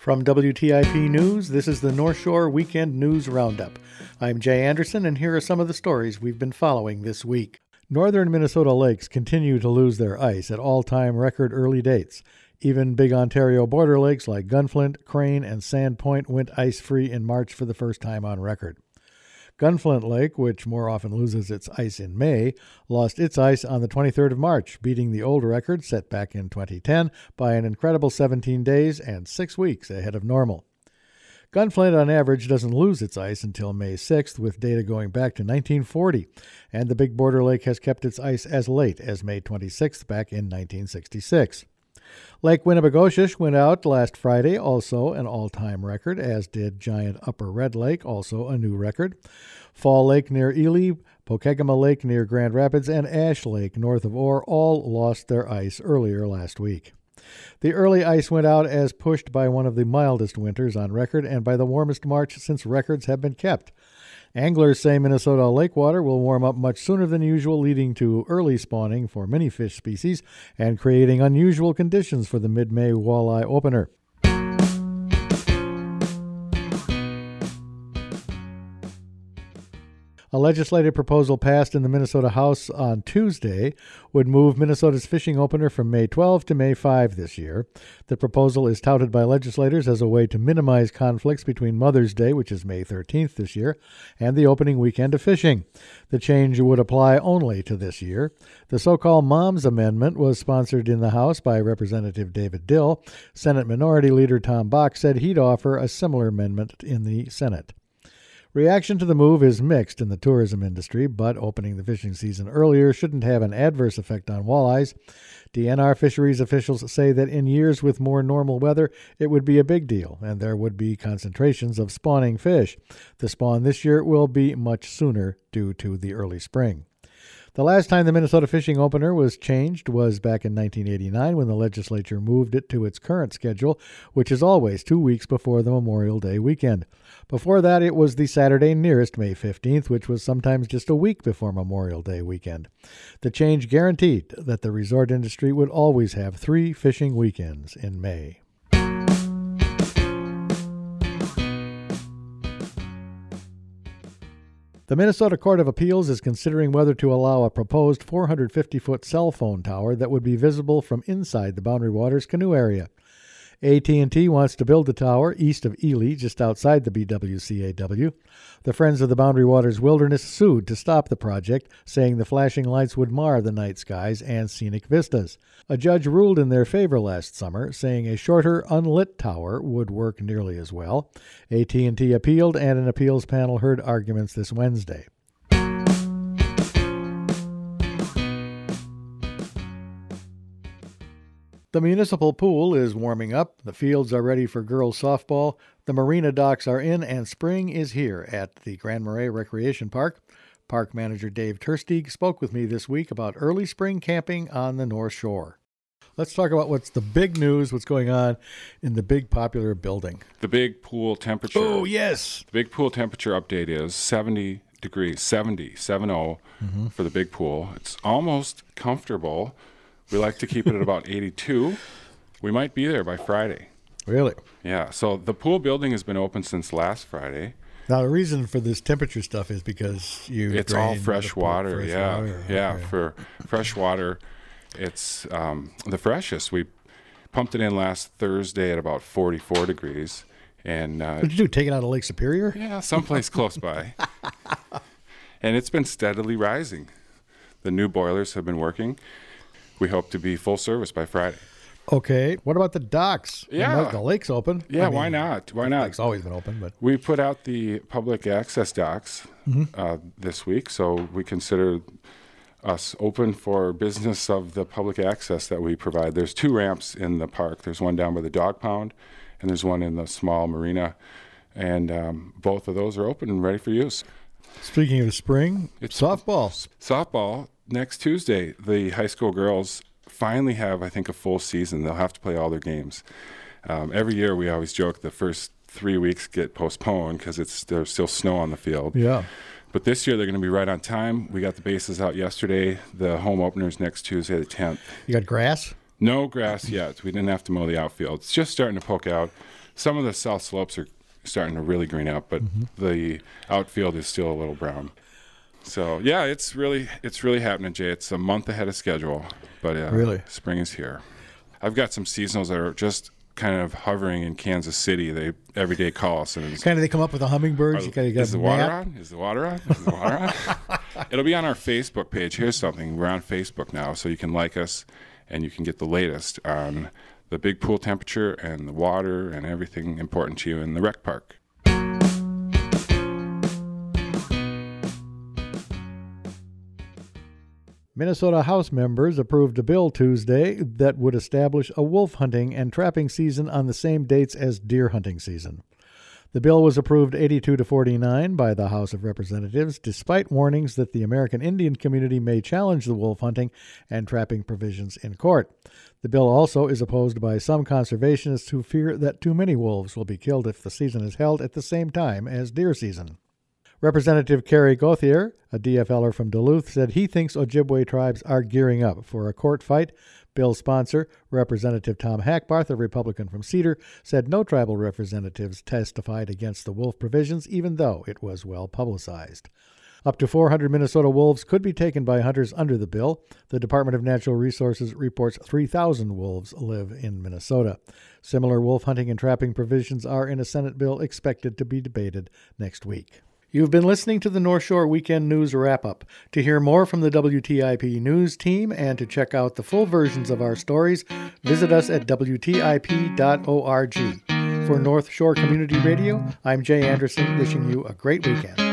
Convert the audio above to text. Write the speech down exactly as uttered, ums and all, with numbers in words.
From W T I P News, this is the North Shore Weekend News Roundup. I'm Jay Anderson, and here are some of the stories we've been following this week. Northern Minnesota lakes continue to lose their ice at all-time record early dates. Even big Ontario border lakes like Gunflint, Crane, and Sandpoint went ice-free in March for the first time on record. Gunflint Lake, which more often loses its ice in May, lost its ice on the twenty-third of March, beating the old record set back in twenty ten by an incredible seventeen days and six weeks ahead of normal. Gunflint, on average, doesn't lose its ice until May sixth, with data going back to nineteen forty, and the big border lake has kept its ice as late as May twenty-sixth back in nineteen sixty-six. Lake Winnibigoshish went out last Friday, also an all-time record, as did Giant Upper Red Lake, also a new record. Fall Lake near Ely, Pokegama Lake near Grand Rapids, and Ash Lake north of Orr all lost their ice earlier last week. The early ice went out as pushed by one of the mildest winters on record and by the warmest March since records have been kept. Anglers say Minnesota lake water will warm up much sooner than usual, leading to early spawning for many fish species and creating unusual conditions for the mid-May walleye opener. A legislative proposal passed in the Minnesota House on Tuesday would move Minnesota's fishing opener from May twelfth to May fifth this year. The proposal is touted by legislators as a way to minimize conflicts between Mother's Day, which is May thirteenth this year, and the opening weekend of fishing. The change would apply only to this year. The so-called Moms Amendment was sponsored in the House by Representative David Dill. Senate Minority Leader Tom Bach said he'd offer a similar amendment in the Senate. Reaction to the move is mixed in the tourism industry, but opening the fishing season earlier shouldn't have an adverse effect on walleyes. D N R fisheries officials say that in years with more normal weather, it would be a big deal, and there would be concentrations of spawning fish. The spawn this year will be much sooner due to the early spring. The last time the Minnesota fishing opener was changed was back in nineteen eighty-nine when the legislature moved it to its current schedule, which is always two weeks before the Memorial Day weekend. Before that, it was the Saturday nearest May fifteenth, which was sometimes just a week before Memorial Day weekend. The change guaranteed that the resort industry would always have three fishing weekends in May. The Minnesota Court of Appeals is considering whether to allow a proposed four hundred fifty foot cell phone tower that would be visible from inside the Boundary Waters canoe area. A T and T wants to build the tower east of Ely, just outside the B W C A W. The Friends of the Boundary Waters Wilderness sued to stop the project, saying the flashing lights would mar the night skies and scenic vistas. A judge ruled in their favor last summer, saying a shorter, unlit tower would work nearly as well. A T and T appealed, and an appeals panel heard arguments this Wednesday. The municipal pool is warming up, the fields are ready for girls softball, the marina docks are in, and spring is here at the Grand Marais Recreation Park. Park manager Dave Tersteeg spoke with me this week about early spring camping on the North Shore. Let's talk about what's the big news, what's going on in the big popular building. The big pool temperature. Oh, yes. The big pool temperature update is seventy degrees, seventy, seven oh mm-hmm. for the big pool. It's almost comfortable. We like to keep it at about eighty-two. We might be there by Friday. Really? Yeah. So the pool building has been open since last Friday. Now, the reason for this temperature stuff is because you It's all fresh water. Fresh yeah. water. Yeah. Okay. For fresh water, it's um, the freshest. We pumped it in last Thursday at about forty-four degrees. And uh, what did you do? Take it out of Lake Superior? Yeah, someplace close by. And it's been steadily rising. The new boilers have been working. We hope to be full service by Friday. Okay. What about the docks? Yeah. The, the lake's open. Yeah, I mean, why not? Why not? The lake's always been open, but we put out the public access docks mm-hmm. uh, this week, so we consider us open for business of the public access that we provide. There's two ramps in the park. There's one down by the dog pound, and there's one in the small marina, and um, both of those are open and ready for use. Speaking of spring, it's softball. Softball. Next Tuesday, the high school girls finally have, I think, a full season. They'll have to play all their games. Um, every year, we always joke the first three weeks get postponed because it's there's still snow on the field. Yeah. But this year, they're going to be right on time. We got the bases out yesterday. The home opener's next Tuesday, the tenth. You got grass? No grass yet. We didn't have to mow the outfield. It's just starting to poke out. some of the south slopes are starting to really green up, but mm-hmm. the outfield is still a little brown. So yeah, it's really it's really happening, Jay. It's a month ahead of schedule, but uh, really, spring is here. I've got some seasonals that are just kind of hovering in Kansas City. They every day call us, and it's, kind of they come up with the hummingbirds. Are, you kind of is the water on? Is the water on? Is the water on? It'll be on our Facebook page. Here's something: we're on Facebook now, so you can like us, and you can get the latest on the big pool temperature and the water and everything important to you in the rec park. Minnesota House members approved a bill Tuesday that would establish a wolf hunting and trapping season on the same dates as deer hunting season. The bill was approved eighty-two to forty-nine by the House of Representatives, despite warnings that the American Indian community may challenge the wolf hunting and trapping provisions in court. The bill also is opposed by some conservationists who fear that too many wolves will be killed if the season is held at the same time as deer season. Representative Kerry Gauthier, a D F L er from Duluth, said he thinks Ojibwe tribes are gearing up for a court fight. Bill's sponsor, Representative Tom Hackbarth, a Republican from Cedar, said no tribal representatives testified against the wolf provisions, even though it was well publicized. Up to four hundred Minnesota wolves could be taken by hunters under the bill. The Department of Natural Resources reports three thousand wolves live in Minnesota. Similar wolf hunting and trapping provisions are in a Senate bill expected to be debated next week. You've been listening to the North Shore Weekend News Wrap-Up. To hear more from the W T I P News team and to check out the full versions of our stories, visit us at W T I P dot org. For North Shore Community Radio, I'm Jay Anderson, wishing you a great weekend.